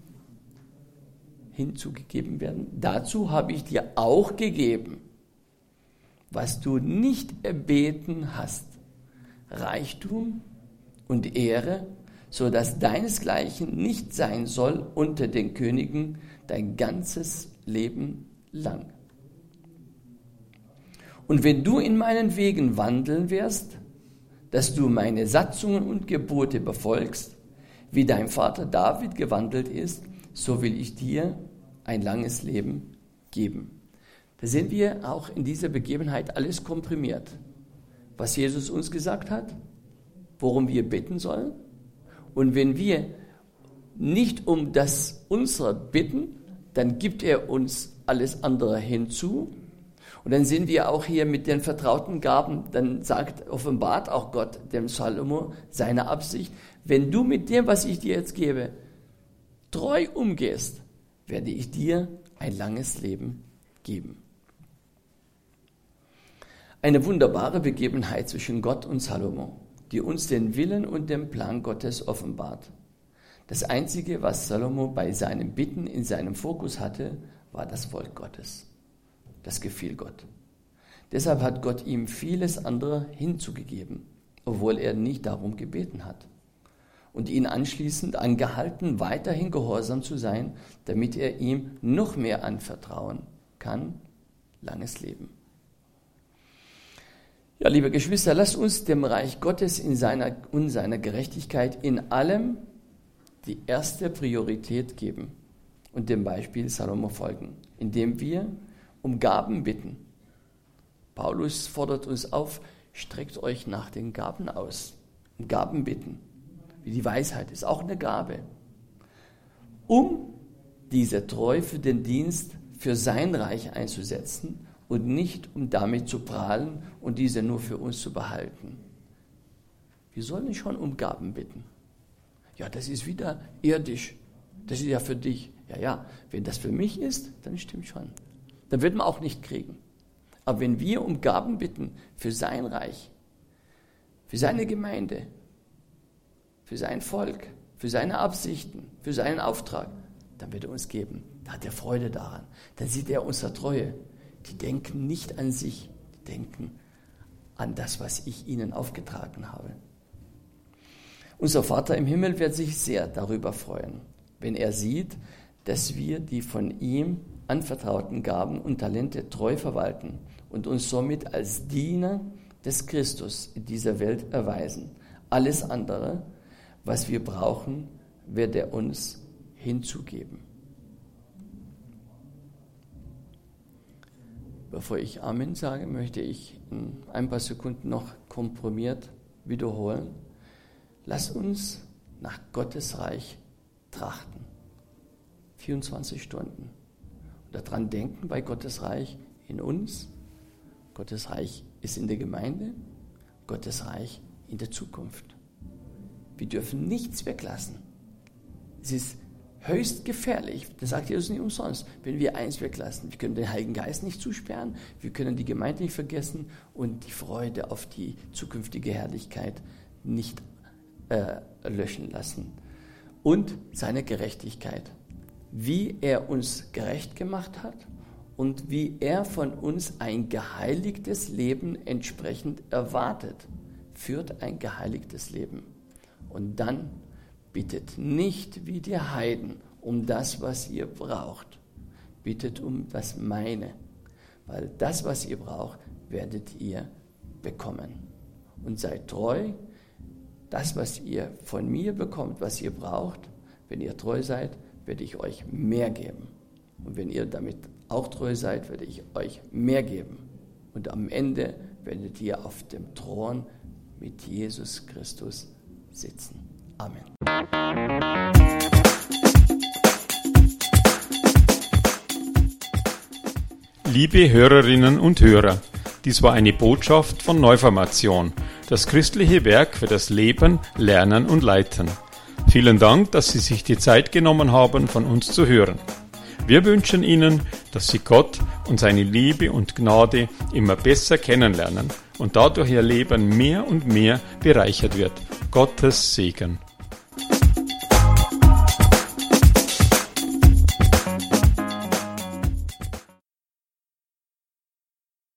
hinzugegeben werden, dazu habe ich dir auch gegeben, was du nicht erbeten hast, Reichtum und Ehre, so dass deinesgleichen nicht sein soll unter den Königen dein ganzes Leben lang. Und wenn du in meinen Wegen wandeln wirst, dass du meine Satzungen und Gebote befolgst, wie dein Vater David gewandelt ist, so will ich dir ein langes Leben geben. Da sehen wir auch in dieser Begebenheit alles komprimiert. Was Jesus uns gesagt hat, worum wir beten sollen. Und wenn wir nicht um das unsere bitten, dann gibt er uns alles andere hinzu. Und dann sehen wir auch hier mit den vertrauten Gaben, dann offenbart auch Gott dem Salomo seine Absicht, wenn du mit dem, was ich dir jetzt gebe, treu umgehst, werde ich dir ein langes Leben geben. Eine wunderbare Begebenheit zwischen Gott und Salomo, die uns den Willen und den Plan Gottes offenbart. Das Einzige, was Salomo bei seinem Bitten in seinem Fokus hatte, war das Volk Gottes. Das gefiel Gott. Deshalb hat Gott ihm vieles andere hinzugegeben, obwohl er nicht darum gebeten hat. Und ihn anschließend angehalten, weiterhin gehorsam zu sein, damit er ihm noch mehr anvertrauen kann, langes Leben. Ja, liebe Geschwister, lasst uns dem Reich Gottes in seiner Gerechtigkeit in allem die erste Priorität geben und dem Beispiel Salomo folgen, indem wir um Gaben bitten. Paulus fordert uns auf, streckt euch nach den Gaben aus, um Gaben bitten. Wie die Weisheit ist auch eine Gabe, um diese treu für den Dienst für sein Reich einzusetzen und nicht um damit zu prahlen und diese nur für uns zu behalten. Wir sollen schon um Gaben bitten. Ja, das ist wieder irdisch. Das ist ja für dich. Ja, wenn das für mich ist, dann stimmt schon. Dann wird man auch nicht kriegen. Aber wenn wir um Gaben bitten für sein Reich, für seine Gemeinde, für sein Volk, für seine Absichten, für seinen Auftrag, dann wird er uns geben. Da hat er Freude daran. Dann sieht er unsere Treue. Die denken nicht an sich, die denken an das, was ich ihnen aufgetragen habe. Unser Vater im Himmel wird sich sehr darüber freuen, wenn er sieht, dass wir die von ihm anvertrauten Gaben und Talente treu verwalten und uns somit als Diener des Christus in dieser Welt erweisen. Alles andere, was wir brauchen, wird er uns hinzugeben. Bevor ich Amen sage, möchte ich in ein paar Sekunden noch komprimiert wiederholen. Lass uns nach Gottes Reich trachten. 24 Stunden. Und daran denken bei Gottes Reich in uns. Gottes Reich ist in der Gemeinde. Gottes Reich in der Zukunft. Wir dürfen nichts weglassen. Es ist höchst gefährlich, das sagt Jesus nicht umsonst, wenn wir eins weglassen. Wir können den Heiligen Geist nicht zusperren, wir können die Gemeinde nicht vergessen und die Freude auf die zukünftige Herrlichkeit nicht löschen lassen. Und seine Gerechtigkeit, wie er uns gerecht gemacht hat und wie er von uns ein geheiligtes Leben entsprechend erwartet, führt ein geheiligtes Leben. Und dann bittet nicht wie die Heiden um das, was ihr braucht. Bittet um das meine, weil das, was ihr braucht, werdet ihr bekommen. Und seid treu, das, was ihr von mir bekommt, was ihr braucht, wenn ihr treu seid, werde ich euch mehr geben. Und wenn ihr damit auch treu seid, werde ich euch mehr geben. Und am Ende werdet ihr auf dem Thron mit Jesus Christus sitzen. Amen. Liebe Hörerinnen und Hörer, dies war eine Botschaft von Neuformation, das christliche Werk für das Leben, Lernen und Leiten. Vielen Dank, dass Sie sich die Zeit genommen haben, von uns zu hören. Wir wünschen Ihnen, dass Sie Gott und seine Liebe und Gnade immer besser kennenlernen und dadurch Ihr Leben mehr und mehr bereichert wird. Gottes Segen.